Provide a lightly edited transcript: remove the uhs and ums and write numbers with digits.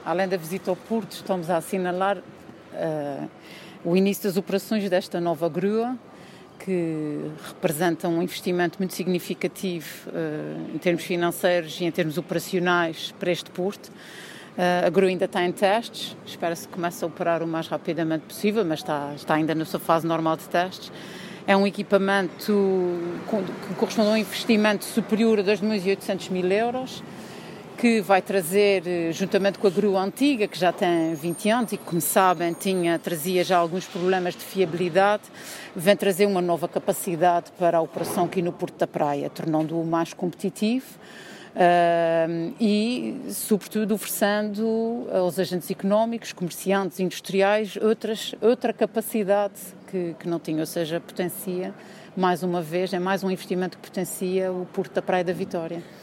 Além da visita ao Porto, estamos a assinalar o início das operações desta nova grua, que representa um investimento muito significativo em termos financeiros e em termos operacionais para este porto. A grua ainda está em testes, espera-se que comece a operar o mais rapidamente possível, mas está ainda na sua fase normal de testes. É um equipamento que corresponde a um investimento superior a 2.800.000 euros, que vai trazer, juntamente com a grua antiga, que já tem 20 anos e que, como sabem, trazia já alguns problemas de fiabilidade, vem trazer uma nova capacidade para a operação aqui no Porto da Praia, tornando-o mais competitivo e, sobretudo, oferecendo aos agentes económicos, comerciantes, industriais, outra capacidade que não tinha, ou seja, potencia, mais uma vez, é mais um investimento que potencia o Porto da Praia da Vitória.